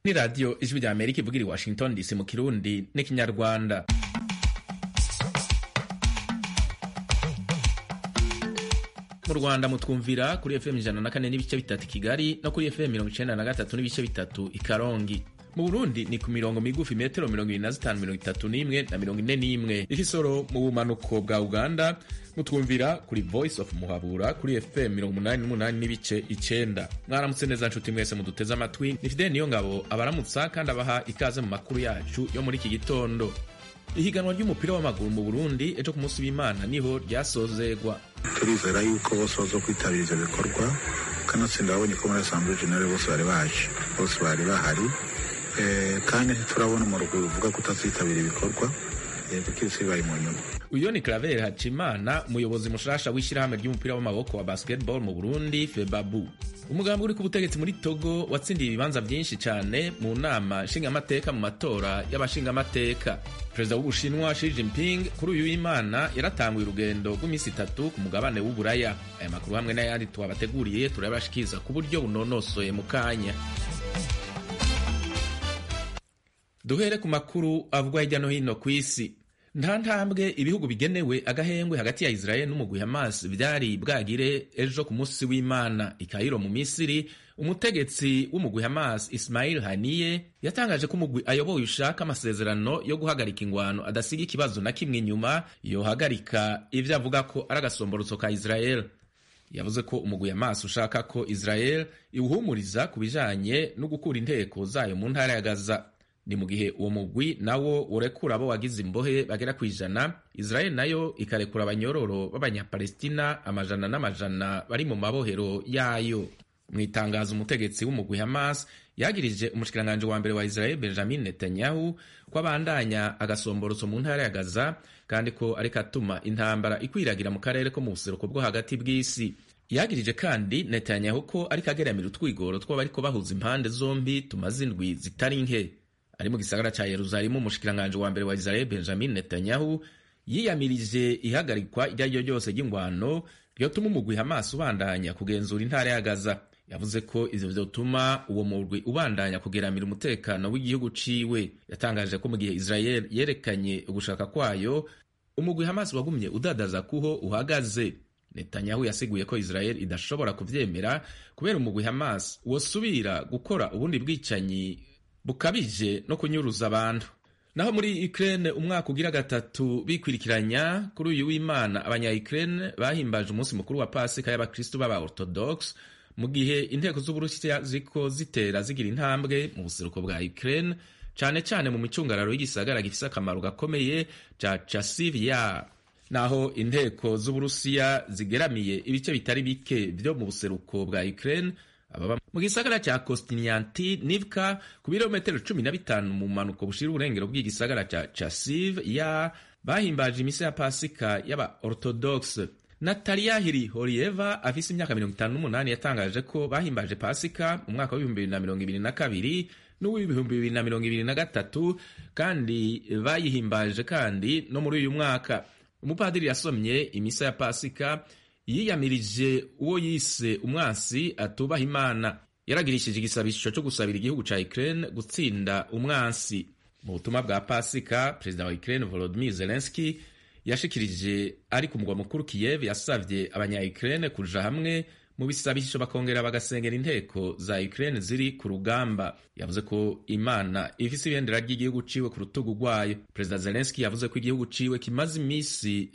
ni radiyo ijwi rya Amerika ivugira i Washington DC mu Kirundi n'ikinyarwanda. Mu Rwanda mutwumvira kuri FM 104 n'ibice bitatu Kigali no kuri FM 93 n'ibice bitatu i Karongi. Mu Burundi ni ku mirongo migufi metero 25, 31 na 41. Ikisoro mu bumanuko bwa Uganda mutwumvira kuri Voice of Muhabura kuri FM 88 n'ibice 9. Mwaramutse neza nshuti mwese muduteze amatwi. Ni Fidel Niyongabo abaramutsa kandi abaha ikaze mu makuru yacu yo muri iki gitondo. Ihiganwa ry'umupira w'amaguru mu Burundi ejo ku munsi w'Imana niho ryasozegwa. Turizera yuko bose bazokwitabira ivyo bikorwa kanatsinda babonye ko muri Assemblée Générale bose bari bahari. Kandi turabona mu rugo uvuga kutazitabira ibikorwa bikirisi bayi mu nyuma. Uyo ni Claver Hacimana, umuyobozi mushasha w'ishirahamwe ry'umupira w'amaboko wa basketball mu Burundi FEBABU. Umugambi uri ku butegetsi muri Togo watsindiye ibibanza byinshi cyane mu nama nshingamateka mu matora y'abashingamateka. Perezida w'Ubushinwa Xi Jinping kuri uyu w'Imana yaratanguye urugendo rw'iminsi 3 ku mugabane w'Uburaya. Aya makuru hamwe n'ayandi twabateguriye turabashikiza ku buryo bunonosoye mu kanya. Duhere ku makuru avugwa hirya no hino ku isi. Nta ntambwe ibihugu bigenewe agahengwe hagati ya Israel n'umugwi Hamas byari bwagire ejo ku munsi w'Imana i Cairo mu Misiri. Umutegetsi w'umugwi Hamas Ismail Haniyeh yatangaje ko umugwi ayoboye ushaka amasezerano yo guhagarika ingwano adasiga ikibazo na kimwe inyuma yohagarika ivyo avuga ko ari agasomborotso ka Israel. Yavuze ko umugwi Hamas ushaka ko Israel iwuhumuriza ku bijanye no gukura inteko zayo mu ntara ya Gaza. Ni mu gihe uwo mugwi nawo urekura abo wagize imbohe bagera ku 100, Israel nayo ikarekura abanyororo b'abanyapalestina amajana n'amajana bari mu mabohero yayo. Mu itangazo umutegetsi w'umugwi Hamas yagirije umushikiranganje wa mbere wa Israel Benjamin Netanyahu ko abandanya agasomborotso mu ntara ya Gaza kandi ko ariko atuma intambara ikwiragira mu karere ko mu buseruko bwo hagati bw'isi. Yagirije kandi Netanyahu ko ariko ageramira utwigoro tw'abariko bahuza impande zombi tumaze indwi zitari nke. Ari mu gisagara ca Yerusalemu, umushikiranganje wa mbere wa Israel Benjamin Netanyahu yiyamirije ihagarikwa iryo ari ryo ryose ry'ingwano ryotuma umugwi Hamas ubandanya kugenzura intara ya Gaza. Yavuze ko ivyo vyotuma uwo mugwi ubandanya kugeramira umutekano w'igihugu ciwe. Yatangaje ko mu gihe Israel yerekanye ugushaka kwayo, umugwi Hamas wagumye udadaza kuho uhagaze. Netanyahu yasiguye ko Israel idashobora kuvyemera kubera umugwi Hamas wosubira gukora ubundi bwicanyi bukabije no kunyuruza abantu. Naho muri Ukraine umwaka ugira gatatu bikwirikiranya kuri uyu w'Imana abanya-Ukraine bahimbaje umunsi mukuru wa Pasika y'abakristo b'aba-Orthodox mu gihe inteko z'Uburusiya ziko zitera zigira intambwe mu buseruko bwa Ukraine cane cane mu micungararo y'igisagara gifise akamaro gakomeye ca Chasiv Yar. Naho inteko z'Uburusiya zigeramiye ibice bitari bike vyo mu buseruko bwa Ukraine ababa mu gisagara ca Kostyantynivka ku birometero 15 mu manuko bushira uburengero bw'igisagara ca Chasiv Yar bahimbaje imisa ya Pasika y'aba Orthodox. Natalia Horieva afise imyaka 58 yatangaje ko bahimbaje Pasika mu mwaka wa 2022 n'uw'ibihumbi 2023 kandi bayihimbaje kandi no muri uyu mwaka. Umupadiri yasomye imisa ya Pasika yiyamirije uwo yise umwansi atubaha Imana. Yaragirishije igisabisho cyo gusabira igihugu ca Ukraine gutsinda umwansi. Mu butumwa bwa Pasika, Perezida wa Ukraine Volodymyr Zelensky yashikirije ari ku mugwa mukuru Kiev yasavye abanya-Ukraine kuja hamwe mu bisabisho bakongera bagasengera inteko za Ukraine ziri ku rugamba. Yavuze ko Imana ifise ibendera ry'igihugu ciwe ku rutugu rwayo. Perezida Zelensky yavuze ko igihugu ciwe kimaze imisi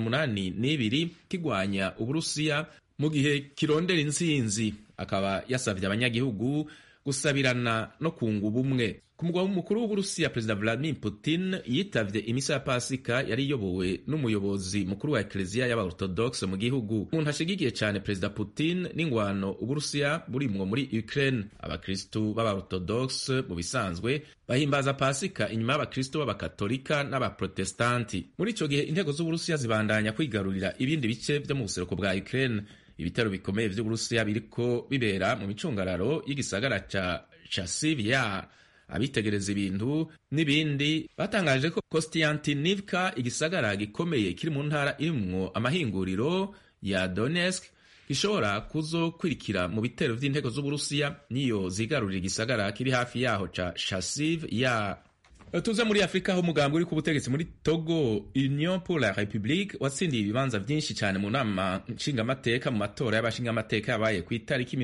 82 kigwanya Uburusiya mu gihe kirondera intsinzi. Akaba yasavye abanyagihugu gusabirana no kunga ubumwe. Ku mugwa mukuru w'Uburusiya, Perezida Vladimir Putin yitavye imisa ya Pasika yari iyobowe n'umuyobozi mukuru wa Eklezia y'aba-Orthodox mu gihugu. Umuntu ashigikiye cyane Perezida Putin n'ingwano Uburusiya burimwo muri Ukraine. Abakristu b'aba-Orthodox mu bisanzwe bahimbaza Pasika inyuma y'abakristu b'abakatolika n'abaprotestanti. Muri ico gihe intego z'Uburusiya zibandanya kwigarurira ibindi bice vyo mu buseruko bwa Ukraine. Ibitero bikomeye vy'Uburusiya biriko bibera mu micungararo y'igisagara ca Chasiv Yar. Abitegereza ibintu n'ibindi batangaje ko Kostyantynivka, igisagara gikomeye kiri mu ntara irimwo amahinguriro ya Donetsk, gishobora kuzokurikira mu bitero vy'inteko z'Uburusiya niyo zigarurira igisagara kiri hafi yaho ca Chasiv ya. Tuze muri Afrika aho umugambi uri ku butegetsi muri Togo, Union pour la République, watsindiye ibibanza vyinshi cyane mu nama nshingamateka mu matora y'abashingamateka yabaye ku itariki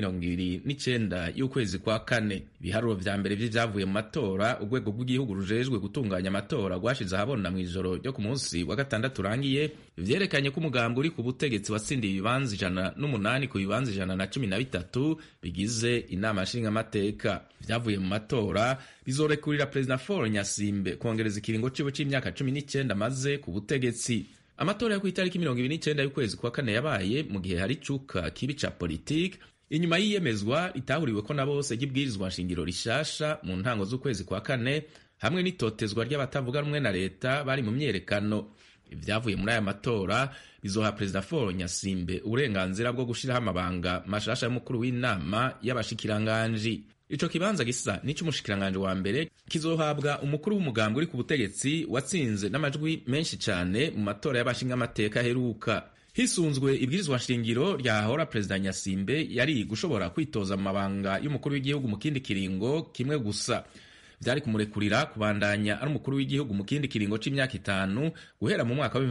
29 y'ukwezi kwa kane. Ibiharuro vya mbere vy'ivyavuye mu matora urwego rw'igihugu rujejwe gutunganya amatora rwashize ahabona mw'ijoro ryo ku munsi wa gatandatu urangiye, vyerekanye ko umugambi uri ku butegetsi watsindiye ibibanza 108 ku bibanza 113 bigize inama nshingamateka. Vyavuye mu matora bizorekurira President Faure Nyasimbe kongereza ikiringo ciwe c'imyaka 19 maze ku butegetsi. Amatora yo ku itariki 29 y'ukwezi kwa kane yabaye mu gihe hari cuka kibi ca politique inyuma y'iyemezwa itahuriwe ko na bose ry'ibwirizwa nshingiro rishasha mu ntango z'ukwezi kwa kane hamwe n'itotezwa ry'abatavuga rumwe na leta bari mu myerekano. Ivyavuye muri aya matora bizoha President Faure Nyasimbe uburenganzira bwo gushiraho amabanga mashasha y'umukuru w'inama y'abashikiranganji. Ico kibanza gisa n'ic'umushikiranganje wa mbere kizohabwa umukuru w'umugambi uri ku butegetsi watsinze n'amajwi menshi cyane mu matora y'abashingamateka aheruka. Hisunzwe ibwirizwa nshingiro ryahora President Nyasimbe yari gushobora kwitoza mu mabanga y'umukuru w'igihugu mu kindi kiringo kimwe gusa. Vyari kumurekurira kubandanya ari umukuru w'igihugu mu kindi kiringo c'imyaka 5 guhera mu mwaka wa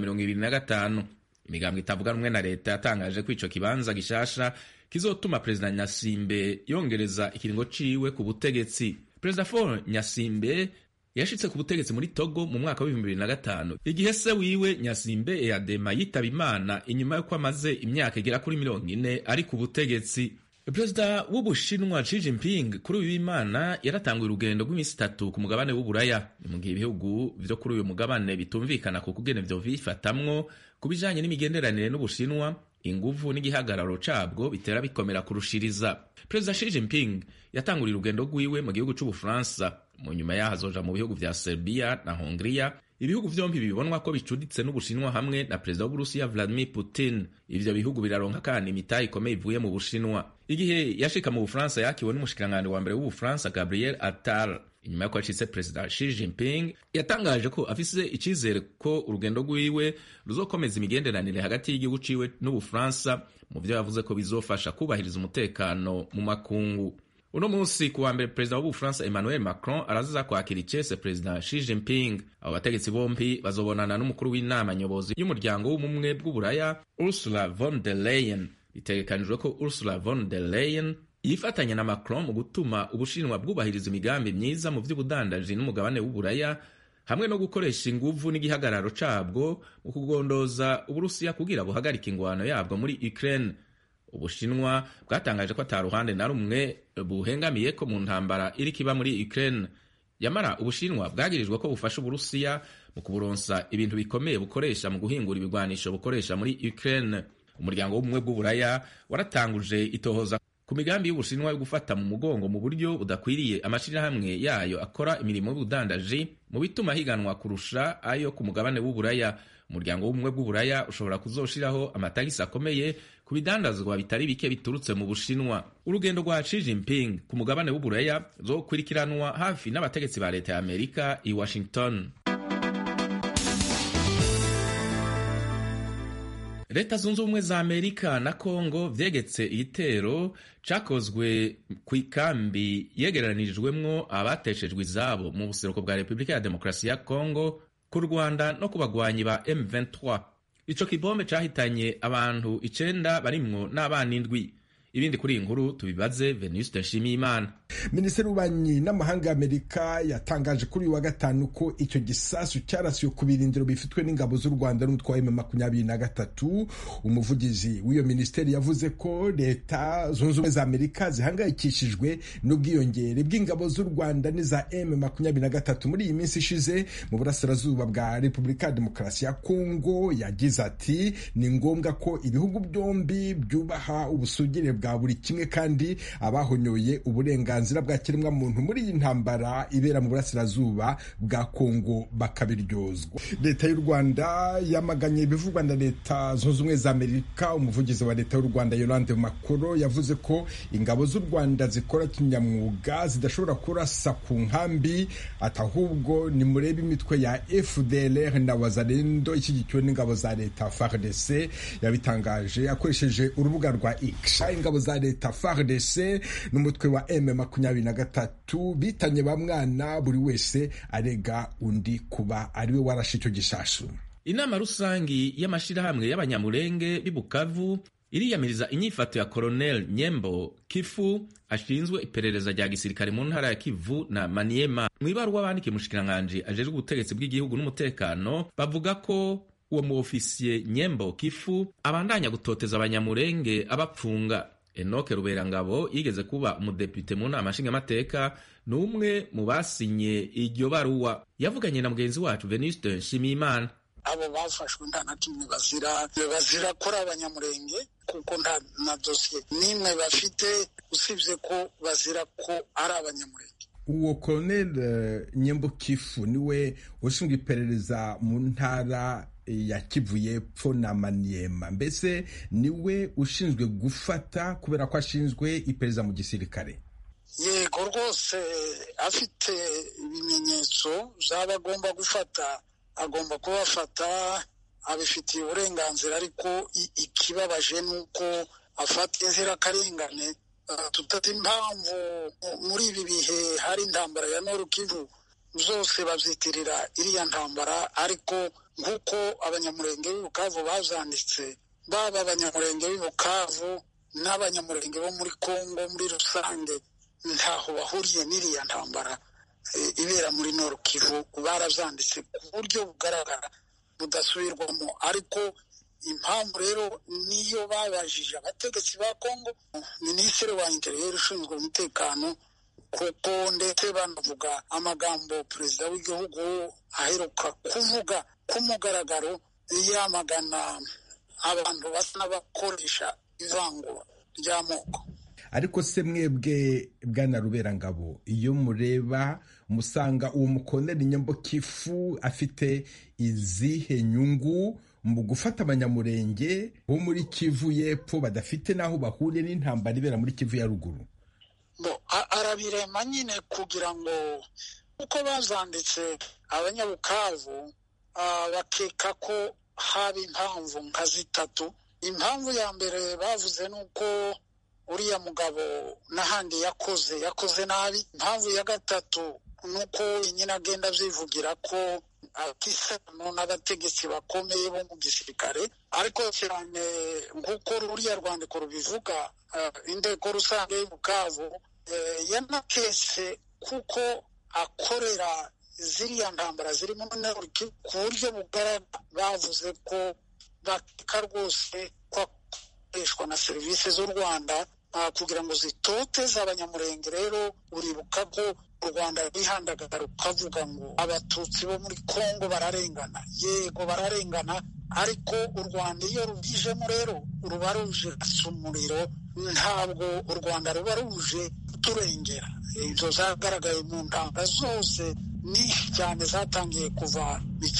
2025. Imigambwe itavuga rumwe na leta yatangaje ko ico kibanza gishasha kizotuma President Nyasimbe yongereza ikiringo ciwe ku butegetsi. President Faure Nyasimbe yashitse ku butegetsi muri Togo mu mwaka wa 2005 igihe se wiwe Nyasimbe Eyadema yitaba Imana inyuma yuko amaze imyaka igera kuri 40 ari ku butegetsi. Perezida w'Ubushinwa Xi Jinping kuri uyu Imana yaratanguye urugendo rw'imisi 3 ku mugabane w'Uburaya. Mu gihe ibihugu vyo kuri uyu mugabane bitumvikana ku kugene vyo bifatamwo kubijanye n'imigenderanire n'Ubushinwa, inguvu n'igihagararo cabwo bitera bikomera kurushiriza. Perezida Xi Jinping yatanguriye urugendo rwiwe mu gihugu c'Ubufaransa, mu nyuma yahazoja mu bihugu vya Serbia na Hongria. Ibihugu vyompi bibonwa ko bicuditse n'Ubushinwa hamwe na Perezida w'Uburusiya Vladimir Putin. Ivyo bihugu biraronka kandi imitahe ikomeye ivuye mu Bushinwa. Igihe yashika mu Bufaransa yakiwe n'umushikiranganje wa mbere w'Ubufaransa Gabriel Attal. Inyuma y'uko yashitse Perezida Xi Jinping yatangaje ko afise icizere ko urugendo rwiwe ruzokomeza imigenderanire hagati y'igihugu ciwe n'Ubufaransa, mu vyo yavuze ko bizofasha kubahiriza umutekano mu makungu. Uno munsi kuwa mbere Perezida w'Ubufaransa Emmanuel Macron araza kwakira icese Perezida Xi Jinping. Abo bategetsi bompi bazobonana n'umukuru w'inama nyobozi y'umuryango w'ubumwe bw'Uburaya Ursula von der Leyen. Bitegekanijwe ko Ursula von der Leyen yifatanya na Macron mu gutuma Ubushinwa bwubahiriza imigambi myiza mu vy'ubudandaji n'umugabane w'Uburaya hamwe no gukoresha inguvu n'igihagararo cabwo mu kugondoza Uburusiya kugira buhagarika ingwano yabwo muri Ukraine. Ubushinwa bwatangaje ko ataruhande na rumwe buhengamiye ko mu ntambara iri kiba muri Ukraine. Yamara Ubushinwa bwagirijwe ko bufasha Uburusiya mu kuburonsa ibintu bikomeye bukoresha mu guhingura ibigwanisho bukoresha muri Ukraine. Umuryango w'ubumwe bw'Uburaya waratanguje itohoza ku migambi y'Ubushinwa yo gufata mu mugongo mu buryo budakwiriye amashirahamwe yayo akora imirimo y'ubudandaji mu bituma higanwa kurusha ayo ku mugabane w'Uburaya. Umuryango w'ubumwe bw'Uburaya ushobora kuzoshiraho amatagisi akomeye ku bidandazwa bitari bike biturutse mu Bushinwa. Urugendo rwa Xi Jinping ku mugabane w'Uburaya zokurikiranwa hafi n'abategetsi ba leta ya Amerika i Washington. Leta zunze ubumwe za Amerika na Kongo vyegetse igitero cakozwe ku ikambi yegeranirijwemwo abateshejwe izabo mu buseruko bwa Repubulika ya Demokarasi ya Kongo ku Rwanda no ku bagwanyi ba M23. Ico kibombe cahitanye abantu 9 barimwo n'abana 7. Ibindi kuri inkuru tubibaze Venuste Nshimiyimana. Minisitiri w'Ububanyi n'Amahanga y'Amerika yatangaje kuri uyu wa gatanu ko icyo gisasu cyarasiwe ku birindiro bifitwe n'ingabo z'u Rwanda n'umutwe wa M23. Umuvugizi w'iyo minisiteri yavuze ko leta zunze ubumwe za Amerika zihangayikishijwe n'ubwiyongere bw'ingabo z'u Rwanda n'iza M23 muri iyi minsi ishize mu burasirazuba bwa Repubulika ya Demokarasi ya Kongo. Yagize ati ni ngombwa ko ibihugu byombi byubaha ubusugire bwa buri kimwe kandi abahonyoye uburenganzira bwa kiremwamuntu muri iyi ntambara ibera mu burasirazuba bwa Kongo bakabiryozwa. Leta y'u Rwanda yamaganye ibivugwa na Leta Zunze Ubumwe za Amerika. Umuvugizi wa Leta y'u Rwanda Yolande Makoro yavuze ko ingabo z'u Rwanda zikora kinyamwuga zidashobora kurasa ku nkambi, atahubwo ni murebe imitwe ya FDLR na Wazalendo ishyigikiwe n'ingabo za Leta FARDC. Yabitangaje akoresheje urubuga rwa X. Ingabo za Leta FARDC n'umutwe wa M23 bitanye ba mwana, buri wese arega undi kuba ariwe warashe icyo gishasu. Inama rusangi y'amashirahamwe y'abanyamurenge b'Ibukavu iriyamiriza inyifato ya Colonel Nyembo Kifu ashinzwe iperereza rya gisirikare mu ntara ya Kivu na Maniema. Mwibaruwa bandike mushikiranganje ajejwe ubutegetsi bw'igihugu n'umutekano bavuga ko uwo mu ofisiye Nyembo Kifu abandanya gutoteza abanyamurenge abapfunga. Enoke Ruberangabo yigeze kuba umudepite mu nama nshingamateka n'umwe mu basinye iryo baruwa. Yavuganye na mugenzi wacu Venuste Nshimiyimana. Abo bafashwe nta na kimwe bazira kora abanyamurenge kuko nta na dosiye nimwe bafite usibye ko bazira ko ari abanyamurenge. Uwo Colonel Nyembo Kifu niwe ushinzwe iperereza mu ntara ya Kivu y'Epfo na Maniema. Mbese niwe ushinzwe gufata kubera ko ashinzwe iperereza mu gisirikare? Yego rwose, afite ibimenyetso zaba agomba gufata agomba kubafata, abifitiye uburenganzira, ariko ikibabaje nuko afata inzirakarengane. Tutati impamvu muri ibi bihe hari intambara ya Nord Kivu zose babyitirira iriya ntambara, ariko nk'uko abanyamurenge b'Ibukavu bazanditse, baba abanyamurenge b'Ibukavu n'abanyamurenge bo muri Kongo muri rusange ntaho bahuriye n'iriya ntambara ibera muri Nord Kivu. Barazanditse ku buryo bugaragara budasubirwamo, ariko impamvu rero niyo babajije abategetsi ba Kongo, Minisitiri wa Interieur ushinzwe umutekano, kuko ndetse banavuga amagambo Perezida w'igihugu aheruka kuvuga ku mugaragaro yamagana abantu basa n'abakoresha ivangura ry'amoko. Ariko se mwebwe Bwana Ruberangabo, iyo mureba musanga uwo mukoloneli Nyembo Kifu afite izihe nyungu mu gufata abanyamurenge bo muri Kivu y'Epfo badafite naho bahuriye n'intambara ibera muri Kivu ya ruguru? Arabirema nyine kugira ngo uko bazanditse abanyabukavu bakeka ko haba impamvu nka zitatu. Impamvu ya mbere bavuze nuko uriya mugabo n'ahandi yakoze nabi. Impamvu ya gatatu nuko nyine agenda avyivugira ko atisano n'abategetsi bakomeye bo mu gisirikare, ariko cyane nk'uko ruriya rwandiko rubivuga, inteko rusange y'Ibukavu yanakese kuko akorera ziriya ntambara ziri mu Nord Kivu ku buryo bugaragara. Bavuze ko bakeka rwose ko akoreshwa na serivisi z'u Rwanda kugira ngo zitoteze abanyamurenge. Rero uribuka ko u Rwanda rwihandagaga rukavuga ngo abatutsi bo muri Kongo bararengana. Yego bararengana, ariko u Rwanda iyo rubijemo rero ruba ruje gasa umuriro, ntabwo u Rwanda ruba ruje kuturengera. Ibyo zagaragaye mu ntambara zose nyinshi cyane zatangiye kuva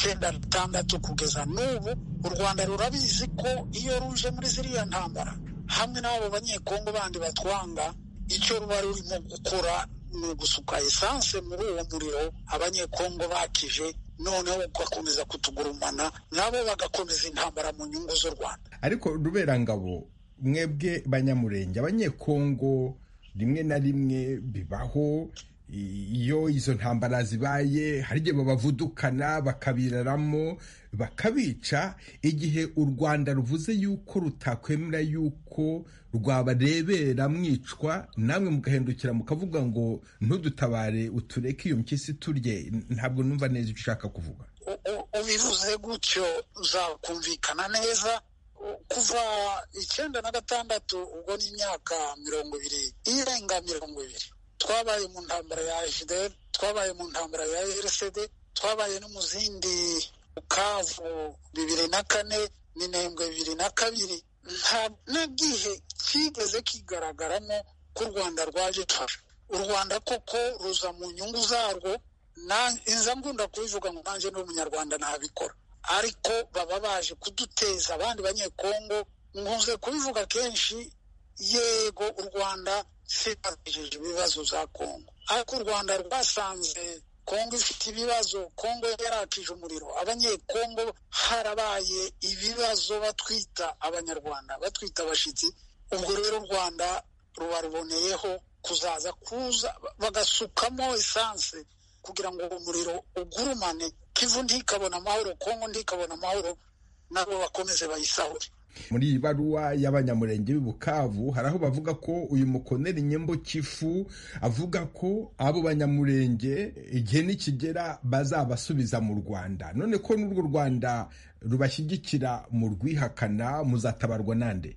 1996 kugeza n'ubu. U Rwanda rurabizi ko iyo ruje muri ziriya ntambara hamwe n'abo banyekongo bandi batwanga, icyo ruba rurimo gukora ni ugusuka esanse muri uwo muriro abanyekongo bakije, noneho ugakomeza kutugurumana, nabo bagakomeza intambara mu nyungu z'u Rwanda. Ariko Ruberangabo, mwebwe banyamurenge, abanyekongo rimwe na rimwe bibaho iyo izo ntambara zibaye, hari igihe babavudukana bakabiraramo bakabica. Igihe u Rwanda ruvuze yuko rutakwemera yuko rwabarebera mwicwa, namwe mugahindukira mukavuga ngo ntudutabare utureke iyo mpyisi turye, ntabwo numva neza icyo ushaka kuvuga. Ubivuze gutyo uzakumvikana neza. Kuva 1996 ubwo ni imyaka 20 irenga 20, twabaye mu ntambara ya FDL, twabaye mu ntambara ya RCD, twabaye no mu zindi Bukavu 2004 n'Inembwe 2002. nta gihe ntikigeze kigaragaramo ko u Rwanda rwaje gufasha. U Rwanda koko ruza mu nyungu zarwo, inza ngunda kubivuga ngo nanjye ni umunyarwanda ntabikora, ariko baba baje kuduteza abandi banyekongo. Nkunze kubivuga kenshi, yego u Rwanda sibajije ibibazo za Kongo, ariko u Rwanda rwasanze Kongo ifite ibibazo, Kongo yarakije umuriro, abanyekongo harabaye ibibazo, batwita abanyarwanda, batwita abashitsi. Ubwo rero u Rwanda ruba ruboneyeho kuza bagasukamo esanse kugira ngo umuriro ugurumane, Kivu ntikabona amahoro, Kongo ntikabona amahoro, nabo bakomeze bayisahure. Muri iyi baruwa y'abanyamurenge b'i Bukavu hari aho bavuga ko uyu mukoneri Nyembo Kifu avuga ko abo banyamurenge igihe nikigera bazabasubiza mu Rwanda. None ko n'urwo Rwanda rubashyigikira mu rwihakana, muzatabarwa nande?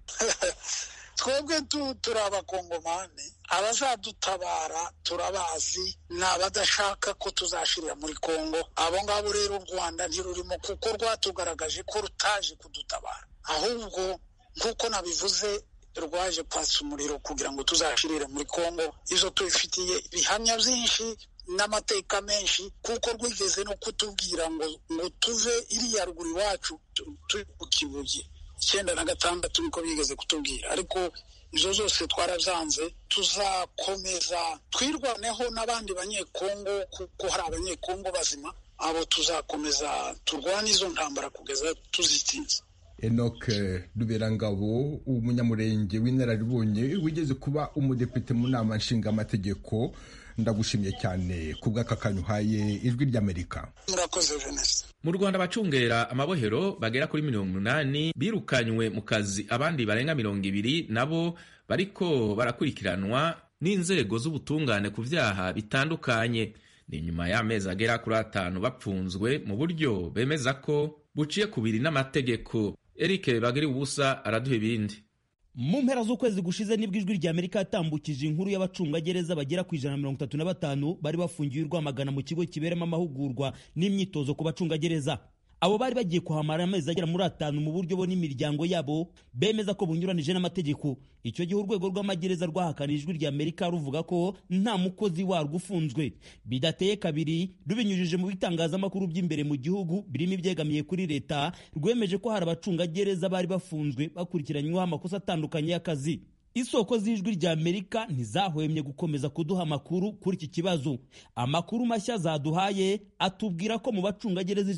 Twebwe turi abakongomani, abazadutabara turabazi, ni abadashaka ko tuzashirira muri Kongo. Abo ngabo rero u Rwanda ntirurimo, kuko rwatugaragaje ko rutaje kudutabara, ahubwo nk'uko nabivuze rwaje kwatsa umuriro kugira ngo tuzashirire muri Kongo. Izo tubifitiye ibihamya byinshi n'amateka menshi, kuko rwigeze no kutubwira ngo tuve iriya ruguru iwacu turi ku Kibuye 1996 niko bigeze kutubwira, ariko izo zose twarabyanze. Tuzakomeza twirwaneho n'abandi banyekongo, kuko hari abanyekongo bazima, abo tuzakomeza turwane izo ntambara kugeza tuzitsinze. Enoch Ruberangabo, umunyamurenge w'inararibonye wigeze kuba umudepite mu nama nshingamategeko, ndagushimye cyane ku bw'aka kanya uhaye Ijwi ry'Amerika. Murakoze Venese. Mu Rwanda abacungera amabohero bagera kuri 80 birukanywe mu kazi, abandi barenga 200 nabo bariko barakurikiranwa n'inzego z'ubutungane ku vyaha bitandukanye. Ni nyuma y'amezi agera kuri 5 bapfunzwe mu buryo bemeza ko buciye kubiri n'amategeko. Eric Bagiri ubusa araduha ibindi. Mu mpera z'ukwezi gushize nibwo Ijwi ry'Amerika yatambukije inkuru y'abacungagereza bagera ku 135 bari bafungiwe i Rwamagana mu kigo kiberamo amahugurwa n'imyitozo ku bacungagereza. Abo bari bagiye kuhamara amezi agera muri 5 mu buryo bo n'imiryango yabo bemeza ko bunyuranije n'amategeko. Icyo gihe urwego rw'amagereza rwahakanije Ijwi ry'Amerika ruvuga ko nta mukozi warwo ufunzwe. Bidateye kabiri rubinyujije mu bitangazamakuru by'imbere mu gihugu birimo ibyegamiye kuri leta, rwemeje ko hari abacungagereza bari bafunzwe bakurikiranyweho amakosa atandukanye y'akazi. Isoko z'Ijwi ry'Amerika ntizahwemye gukomeza kuduha amakuru kuri iki kibazo. Amakuru mashya zaduhaye atubwira ko mu bacungagereza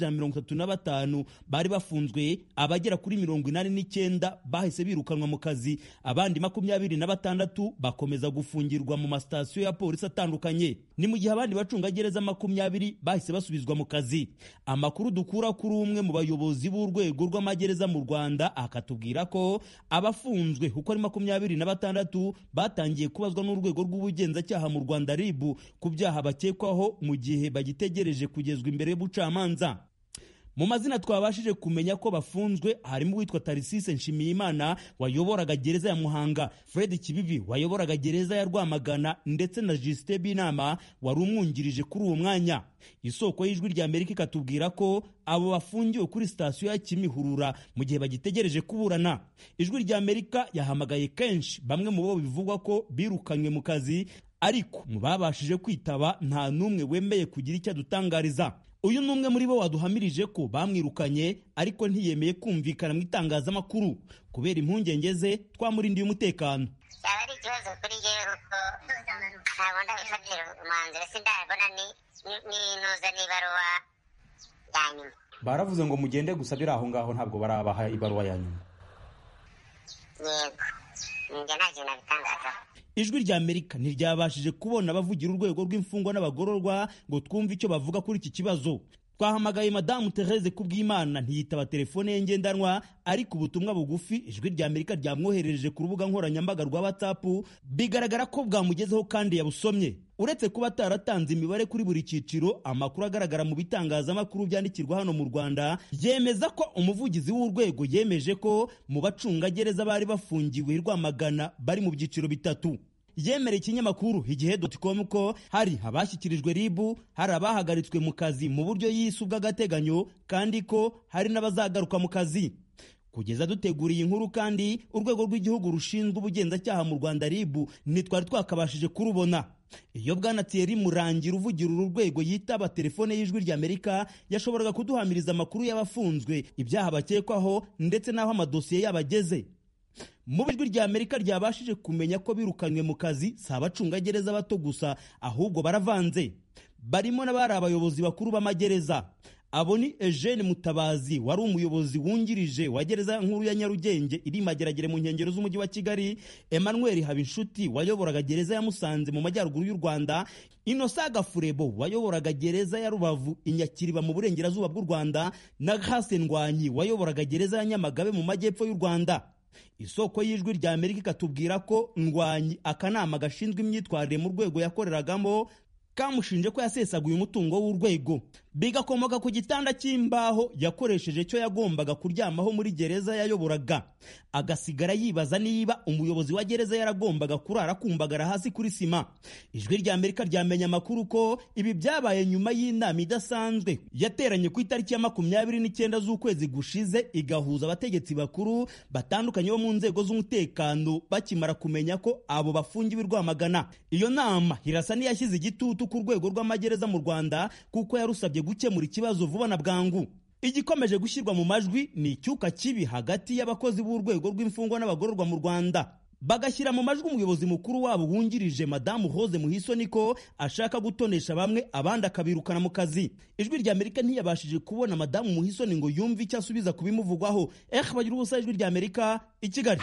135 bari bafunzwe, abagera kuri 89 bahise birukanwa mu kazi, abandi 26 bakomeza gufungirwa mu masitasiyo ya polisi atandukanye. Ni mu gihe abandi bacungagereza 20 bahise basubizwa mu kazi. Amakuru dukura kuri umwe mu bayobozi b'urwego rw'amagereza mu Rwanda akatubwira ko abafunzwe uko ari 26 batangiye kubazwa n'urwego rw'ubugenzacyaha mu Rwanda RIB ku byaha bakekwaho mu gihe bagitegereje kugezwa imbere y'ubucamanza. Mu mazina twabashije kumenya ko bafunzwe harimo uwitwa Tarisise Nshimiyimana wayoboraga gereza ya Muhanga, Fred Kibibi wayoboraga gereza ya Rwamagana, ndetse na Justin Binama wari umwungirije kuri uwo mwanya. Isoko y'Ijwi ry'Amerika ikatubwira ko abo bafungiwe kuri sitasiyo ya Kimihurura mu gihe bagitegereje kuburana. Ijwi ry'Amerika yahamagaye kenshi bamwe mu bo bivugwa ko birukanywe mu kazi, ariko mu babashije kwitaba nta n'umwe wemeye kugira icyo adutangariza. Uyu numwe muri bo waduhamirije ko bamwirukanye ariko ntiyemeye kumvikana mu itangazamakuru kubera impungenge ze. Twamurindiye umutekano. Yaba ari ikibazo kuri yewe ko ntabona bifatira umwanzuro, sindabona n'intuza n'ibaruwa ya nyuma. Baravuze ngo mugende gusa biri aho ngaho, ntabwo barabaha ibaruwa ya nyuma. Yego, njye nta kintu nabitangazaho. Ijwi ry'Amerika ntiryabashije kubona abavugira urwego rw'imfungwa n'abagororwa ngo twumve icyo bavuga kuri iki kibazo. Twahamagaye Madamu Therese Kubwimana ntiyitaba telefone ye ngendanwa, ariko ubutumwa bugufi Ijwi ry'Amerika ryamwoherereje ku rubuga nkoranyambaga rwa WhatsApp bigaragara ko bwamugezeho kandi yabusomye. Uretse kuba ataratanze imibare kuri buri cyiciro, amakuru agaragara mu bitangazamakuru byandikirwa hano mu Rwanda yemeza ko umuvugizi w'urwego yemeje ko mu bacungagereza bari bafungiwe i Rwamagana bari mu byiciro bitatu. Yemereye ikinyamakuru igihe.com ko hari abashyikirijwe RIB, hari abahagaritswe mu kazi mu buryo yise ubw'agateganyo, kandi ko hari n'abazagaruka mu kazi. Kugeza duteguriye inkuru kandi urwego rw'igihugu rushinzwe ubugenzacyaha mu Rwanda RIB ntitwari twakabashije kurubona. Iyo bwana Thierry Murangira uvugira uru rwego yitaba telefone y'Ijwi ry'Amerika yashoboraga kuduhamiriza amakuru y'abafunzwe, ibyaha bakekwaho ndetse n'aho amadosiye yabageze. Mu Ijwi ry'Amerika ryabashije kumenya ko birukanywe mu kazi si abacungagereza bato gusa, ahubwo baravanze, barimo n'abari abayobozi bakuru b'amagereza. Abo ni Eugene Mutabazi wari umuyobozi wungirije wa gereza nkuru ya Nyarugenge iri Mageragere mu nkengero z'umujyi wa Kigali, Emmanuel Habinshuti wayoboraga gereza ya Musanze mu majyaruguru y'u Rwanda, Innocent Gafurebo wayoboraga gereza ya Rubavu Inyakiriba mu burengerazuba bw'u Rwanda, na Grace Ndwanyi wayoboraga gereza ya Nyamagabe mu majyepfo y'u Rwanda. Isoko y'Ijwi ry'Amerika ikatubwira ko Ndwanyi akanama gashinzwe imyitwarire mu rwego yakoreragamo kamushinje ko yasesaguye umutungo w'urwego, bigakomoka ku gitanda cy'imbaho yakoresheje cyo yagombaga kuryamaho muri gereza yayoboraga, agasigara yibaza niba umuyobozi wa gereza yaragombaga kurara kumbagara hasi kuri sima. Ijwi ry'Amerika ryamenya amakuru ko ibi byabaye nyuma y'inama idasanzwe yateranye ku itariki ya 29 z'ukwezi gushize igahuza abategetsi bakuru batandukanye bo mu nzego z'umutekano bakimara kumenya ko abo bafungiwe Rwamagana. Iyo nama irasa n'iyashyize igitutu ku rwego rw'amagereza mu Rwanda kuko yarusabye gukemura ikibazo vuba na bwangu. Igikomeje gushyirwa mu majwi ni icyuka kibi hagati y'abakozi b'urwego rw'imfungwa n'abagororwa mu Rwanda, bagashyira mu majwi umuyobozi mukuru wabo wungirije Madamu Rose Muhisoni ko ashaka gutonesha bamwe abandi akabirukana mu kazi. Ijwi ry'Amerika ntiyabashije kubona Madamu Muhisoni ngo yumve icyo asubiza kubimuvugwaho. Bagira ubusa, Ijwi ry'Amerika i Kigali.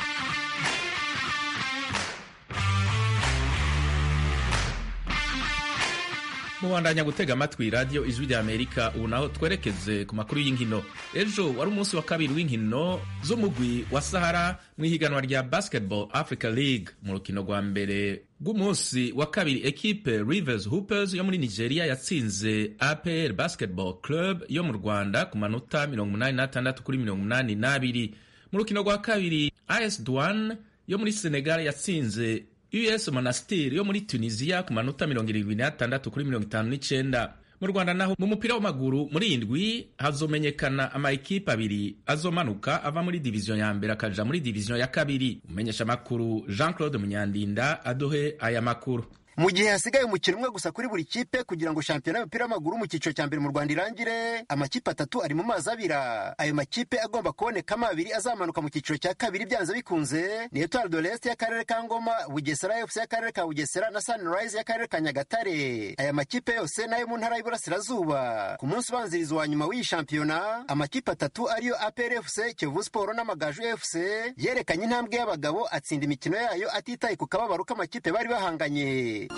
Mubandanya gutega amatwi radio Ijwi ry'Amerika. Ubu naho twerekeze ku makuru y'inkino. Ejo wari umunsi wa kabiri w'inkino z'umugwi wa Sahara mu ihiganwa rya Basketball Africa League. Mu rukino rwa mbere rw'umunsi wa kabiri, ekipe Rivers Hoopers yo muri Nigeria yatsinze APR Basketball Club yo mu Rwanda ku manota 86 kuri 82. Mu rukino rwa kabiri, AS Douane yo muri Senegal yatsinze US Monastir yo muri Tunisia ku manota 76 kuri 59. Mu Rwanda naho mu mupira w'amaguru muri indwi hazomenyekana ama ekipe abiri azomanuka ava muri division ya mbere akaja muri division ya kabiri. Umenyesha makuru Jean-Claude Munyandinda aduhe aya makuru. Mu gihe hasigaye umukino umwe gusa kuri buri kipe kugira ngo shampiyona y'umupira w'amaguru mu cyiciro cya mbere mu Rwanda irangire, amakipe atatu ari mu mazi abira. Ayo makipe agomba kubonekamo abiri azamanuka mu cyiciro cya kabiri byanze bikunze ni Etoile de l'Est y'akarere ka Ngoma, Bugesera FC y'akarere ka Bugesera na Sunrise y'akarere ka Nyagatare. Aya makipe yose nayo mu ntara y'Iburasirazuba. Ku munsi ubanziriza wa nyuma w'iyi shampiyona, amakipe atatu ariyo APR FC, Kiyovu Sport n'Amagaju FC yerekanye intambwe y'abagabo atsinda imikino yayo atitaye ku kababaro k'amakipe bari bahanganye.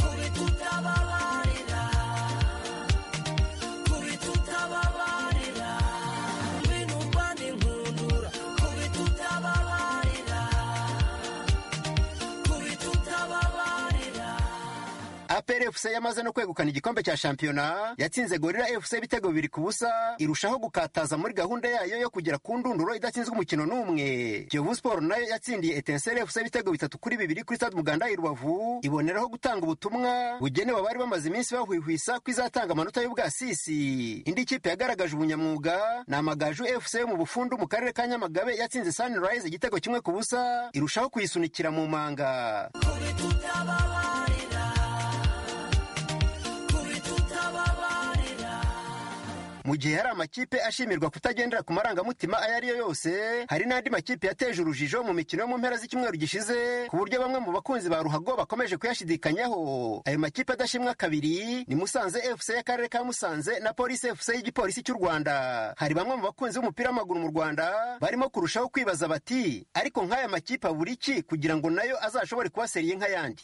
APR FC yamaze no kwegukana igikombe cya shampiyona, yatsinze Gorilla FC ibitego 2-0, irushaho gukataza muri gahunda yayo yo kugera ku ndunduro idatsinzwe umukino n'umwe. Kiyovu Sport nayo yatsindiye Etincelle FC ibitego 3-2 kuri Stade Muganda i Rubavu, iboneraho gutanga ubutumwa bugenewe abari bamaze iminsi bahwihwisa ko izatanga amanota y'ubwasisi. Indi kipe yagaragaje ubunyamwuga ni Amagaju FC mu Bufundu mu karere ka Nyamagabe yatsinze Sunrise igitego 1-0, irushaho kuyisunikira mu manga. Mu gihe hari amakipe ashimirwa kutagendera ku marangamutima ayo ariyo yose, hari n'andi makipe yateje urujijo mu mikino yo mu mpera z'icyumweru gishize ku buryo bamwe mu bakunzi ba ruhago bakomeje kuyashidikanyaho. Ayo makipe adashimwa kabiri ni Musanze FC y'akarere ka Musanze na Police FC y'igipolisi cy'u Rwanda. Hari bamwe mu bakunzi b'umupira w'amaguru mu Rwanda barimo kurushaho kwibaza bati ariko nk'aya makipe abura iki kugira ngo nayo azashobore kuba seriye nk'ayandi.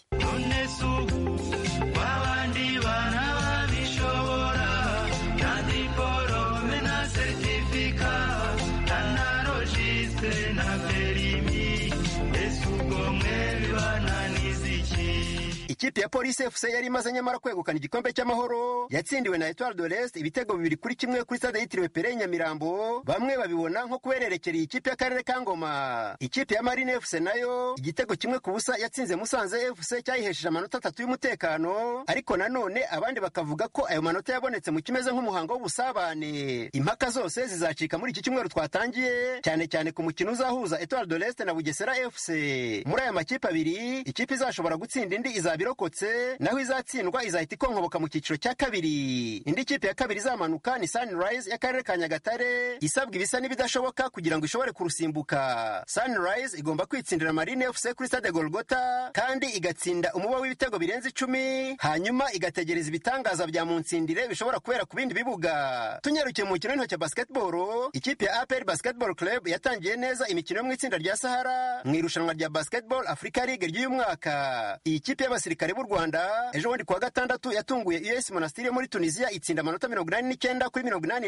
ikipe ya Police FC yari imaze nyamara kwegukana igikombe cy'amahoro yatsindiwe na Etoile de l'Est ibitego 2-1 kuri stade yitiriwe Pere Nyamirambo, bamwe babibona nko kubererekera ikipe y'akarere ka Ngoma. Ikipe ya Marine FC nayo igitego 1-0 yatsinze Musanze FC cyayihesheje amanota 3 y'umutekano, ariko nanone abandi bakavuga ko ayo manota yabonetse mu kimeze nk'umuhango w'ubusabane. Impaka zose zizacika muri iki cyumweru twatangiye, cyane cyane ku mukino uzahuza Etoile de l'Est na Bugesera FC. Muri aya makipe abiri, ikipe izashobora gutsinda indi izabirokotse, naho izatsindwa izahita ikonkoboka mu cyiciro cya kabiri. Indi kipe ya kabiri izamanuka ni Sunrise y'akarere ka Nyagatare, isabwa ibisa n'ibidashoboka kugira ngo ishobore kurusimbuka. Sunrise igomba kwitsindira Marine FC kuri stade Golgota kandi igatsinda umuba w'ibitego birenze 10, hanyuma igategereza ibitangaza bya Munsindire bishobora kubera ku bindi bibuga. Tunyarukiye mu mukino w'intoki basketball, ikipe ya APR Basketball Club yatangiye neza imikino yo mu itsinda rya Sahara mu irushanwa rya Basketball Africa League ry'uyu mwaka. Iyi kipe y'abasirikare b'u Rwanda ejo bundi kuwa gatandatu yatunguye US Monastir yo muri Tunisia itsinda amanota 89 kuri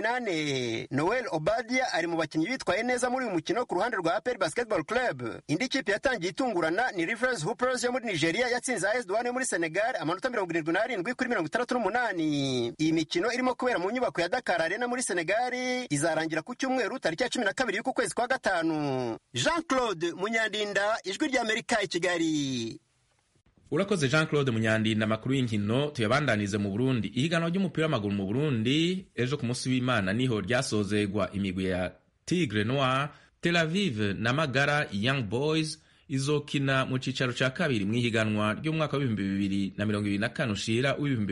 88. Noel Obadia ari mu bakinnyi bitwaye neza muri uyu mukino ku ruhande rwa APR Basketball Club. Indi kipe yatangiye itungurana ni Rivers Hoopers yo muri Nigeria yatsinze AS Douane yo muri Senegal amanota 77 kuri 68. Iyi mikino irimo kubera mu nyubako ya Dakar Arena muri Senegal izarangira ku cyumweru tariki ya 12 y'uku kwezi kwa gatanu. Jean-Claude Munyandinda, Ijwi rya Amerika i Kigali. Urakoze Jean-Claude Munyandinda. Amakuru y'inkino tuyabandanize mu Burundi. Ihiganwa ry'umupira w'amaguru mu Burundi ejo ku munsi w'Imana niho ryasozegwa. Imigwi ya Tigre Noir, Tel Aviv na Magara Young Boys izokina mu cicaro ca kabiri mu ihiganwa ry'umwaka wa 2024 ushira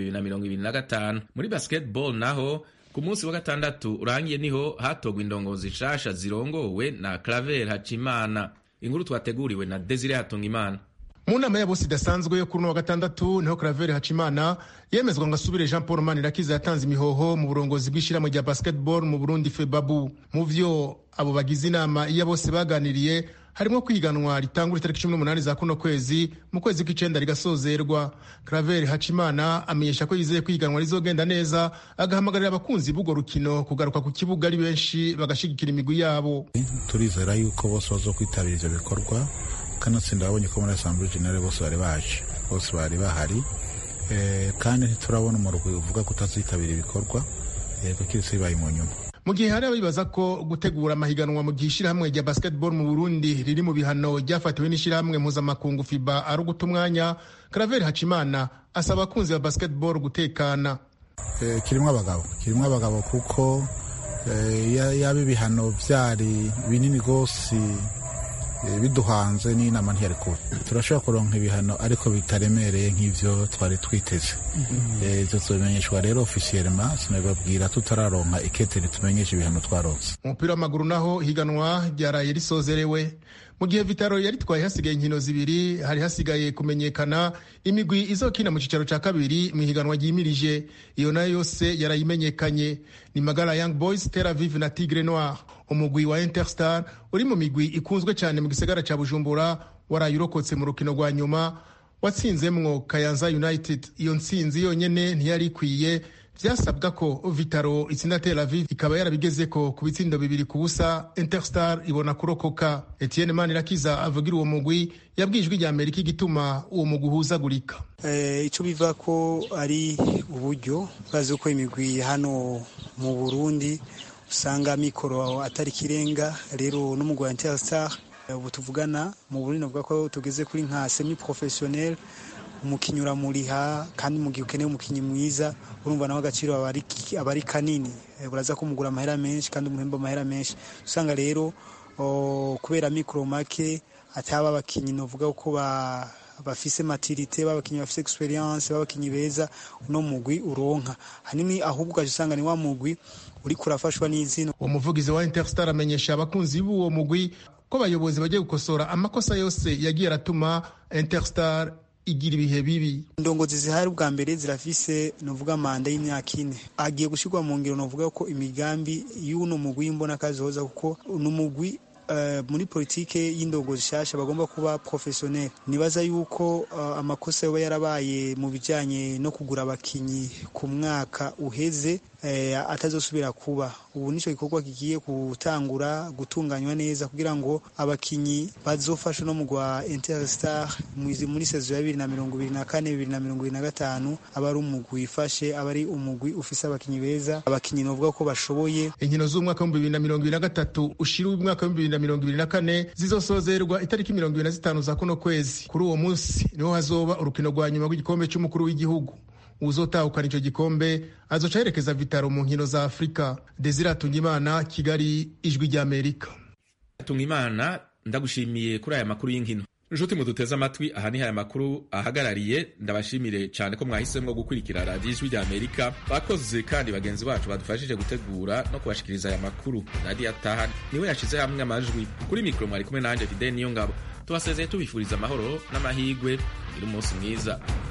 w'2025. Muri basketball naho ku munsi wa gatandatu urangiye niho hatogwa indongozi nshasha zirongowe na Claver Hacimana. Inkuru twateguriwe na Desire Hatungimana. Mu nama ya bose idasanzwe yo kuri wa gatandatu niho Claver Hacimana yemezwa ngo asubire Jean Paul Manirakiza yatanze imihoho mu burongozi bw'ishirahamwe rya basketball mu Burundi FEBABU. Mu vyo abo bagize inama iya bose baganiriye harimo kwiganwa ritangura itariki 18 za kuno kwezi mu kwezi kw'icenda rigasozerwa. Claver Hacimana amenyesha ko yizeye kwiganwa rizogenda neza, agahamagarira abakunzi b'ugo rukino kugaruka ku kibuga ari benshi bagashigikira imigwi yabo. Turizera yuko bose bazokwitabira ivyo bikorwa, kanatsinda abonye ko muri Assemblée Générale bose bari bahari, kandi ntiturabona umurwi uvuga ko utazitabira ibikorwa kuko bibaye mu nyuma. Mu gihe hari abibaza ko gutegura amahiganwa mu gihe ishirahamwe rya basketball mu Burundi riri mu bihano ryafatiwe n'ishirahamwe mpuzamakungu FIBA ari uguta umwanya, Claver Hacimana asaba abakunzi ba basketball gutekana. Kirimwo abagabo kuko yaba ibihano vyari binini gose biduhanze n'inama ntiyari kuba. Turashobora kuronka ibihano ariko bitaremereye nk'ivyo twari twiteze. Ivyo tumenyeshwa rero officiellement, sinababwira tutararonka ikete ritumenyesha ibihano twaronse. Umupira w'amaguru naho higanwa ryaraye risozerewe. Mu gihe Vitaro yari twaye hasigaye inkino zibiri, hari hasigaye kumenyekana imigwi izokina mu cicaro ca kabiri mu higanwa ryimirije. Iyo nayo yose yarayimenyekanye ni Magara Young Boys, Tel Aviv na Tigre Noir. Umugwi wa Interstar uri mu migwi ikunzwe cyane mu gisagara ca Bujumbura warayirokotse mu rukino rwa nyuma watsinzemwo Kayanza United. Iyo ntsinzi yonyene ntiyari ikwiye, vyasabwa ko Vitaro itsinda Tel Aviv ikaba yarabigezeko ku bitsindo 2-0. Interstar ibona kurokoka. Etienne Manirakiza avugira uwo mugwi yabwijwe rya Amerika igituma uwo mugwi uhuzagurika. Ico biva ko ari uburyo bazi ko imigwi hano mu Burundi usanga mikoro atari kirenga. Rero n'umugwi wa Interstar ubu tuvugana mu Burundi navuga ko tugeze kuri nka semi professionnel, umukinyi uramuriha kandi mu gihe ukeneye umukinyi mwiza urumva nawe agaciro abari kanini, buraza kumugura amahera menshi kandi umuhemba amahera menshi. Usanga rero kubera mikoro make ataba abakinyi novuga ko bafise maturité, babakinyi bafise experience, babakinyi beza uno mugwi uronka hanini, ahubwo usanga ni wa mugwi uri kurafashwa n'izino. Umuvugizi wa Interstar amenyesha abakunzi b'uwo mugwi ko bayobozi bagiye gukosora amakosa yose yagiye aratuma Interstar igira ibihe bibi. Indongozi zihari ubwa mbere zirafise novuga manda y'imyaka 4 agiye gushirwa mu ngiro, novuga ko imigambi y'uno mugwi mbona kazoza kuko uno mugwi muri politike y'indongozi shasha bagomba kuba professionnel. Nibaza yuko amakosa yoba yarabaye mu bijanye no kugura abakinyi ku mwaka uheze atazosubira kuba. Ubu nico gikorwa kigiye gutangura gutunganywa neza kugira ngo abakinyi bazofasha no mugwa Interstar muri saison ya 2024-2025 abari umugwi ifashe, abari umugwi ufise abakinyi beza, abakinyi novuga ko bashoboye. Inkino z'umwaka wa 2023 ushira umwaka wa 2024 zizosozerwa itariki 25 za kuno kwezi. Kuri uwo munsi niho hazoba urukino rwa nyuma rw'igikombe cy'umukuru w'igihugu. Uzotahukana ico gikombe azoca yerekeza Vitaro mu nkino za Afrika. Desire Tungimana, Kigali, Ijwi ry'Amerika. Tungimana, ndagushimiye kuri aya makuru y'inkino. Nshuti muduteze amatwi, aha ni aya makuru ahagarariye. Ndabashimire cyane ko mwahisemwo gukurikira Radio Ijwi ry'Amerika. Bakoze kandi bagenzi bacu badufashije gutegura no kubashikiriza aya makuru. Radio Ataha niwe yashize hamwe amajwi. Kuri mikro mwari kumwe nanje Fidel Niyongabo. Tubasezeye tubifuriza amahoro n'amahigwe. Iri umunsi mwiza.